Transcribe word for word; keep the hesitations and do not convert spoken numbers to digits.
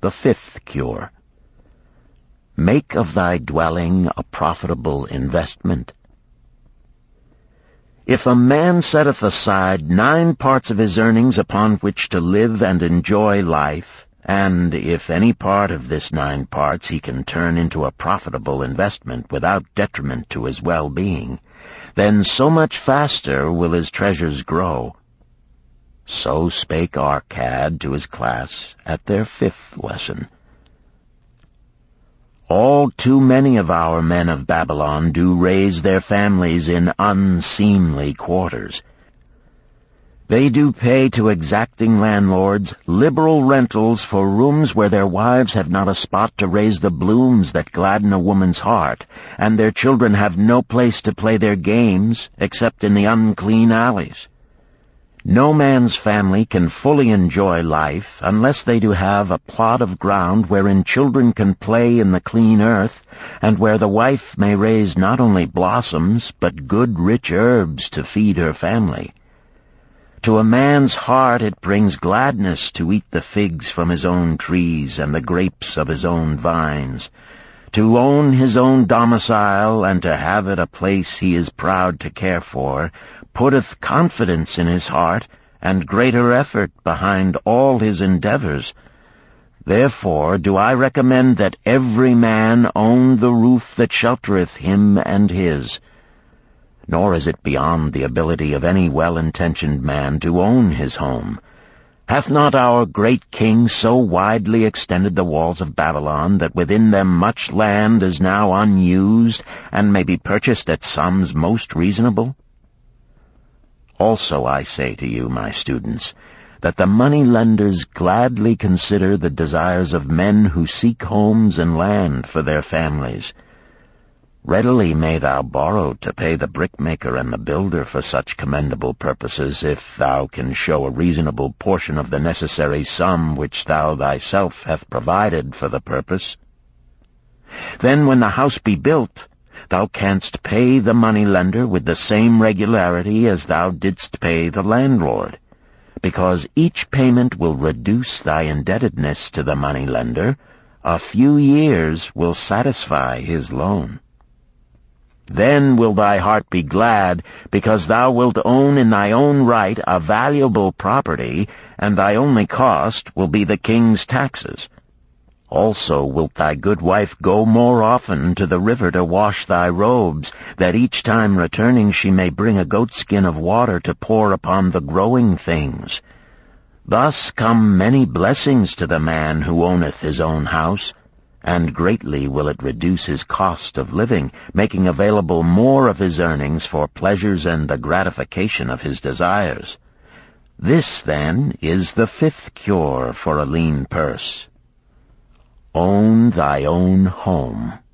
The fifth cure. Make of thy dwelling a profitable investment. If a man setteth aside nine parts of his earnings upon which to live and enjoy life, and if any part of this nine parts he can turn into a profitable investment without detriment to his well-being, then so much faster will his treasures grow. So spake Arcad to his class at their fifth lesson. All too many of our men of Babylon do raise their families in unseemly quarters. They do pay to exacting landlords liberal rentals for rooms where their wives have not a spot to raise the blooms that gladden a woman's heart, and their children have no place to play their games except in the unclean alleys. No man's family can fully enjoy life unless they do have a plot of ground wherein children can play in the clean earth, and where the wife may raise not only blossoms, but good rich herbs to feed her family. To a man's heart it brings gladness to eat the figs from his own trees and the grapes of his own vines, to own his own domicile and to have it a place he is proud to care for, putteth confidence in his heart, and greater effort behind all his endeavors. Therefore do I recommend that every man own the roof that sheltereth him and his. Nor is it beyond the ability of any well-intentioned man to own his home. Hath not our great king so widely extended the walls of Babylon that within them much land is now unused, and may be purchased at sums most reasonable? Also I say to you, my students, that the money-lenders gladly consider the desires of men who seek homes and land for their families. Readily may thou borrow to pay the brickmaker and the builder for such commendable purposes, if thou can show a reasonable portion of the necessary sum which thou thyself hast provided for the purpose. Then when the house be built, thou canst pay the money-lender with the same regularity as thou didst pay the landlord, because each payment will reduce thy indebtedness to the money-lender. A few years will satisfy his loan. Then will thy heart be glad, because thou wilt own in thy own right a valuable property, and thy only cost will be the king's taxes. Also wilt thy good wife go more often to the river to wash thy robes, that each time returning she may bring a goatskin of water to pour upon the growing things. Thus come many blessings to the man who owneth his own house, and greatly will it reduce his cost of living, making available more of his earnings for pleasures and the gratification of his desires. This, then, is the fifth cure for a lean purse. Own thy own home.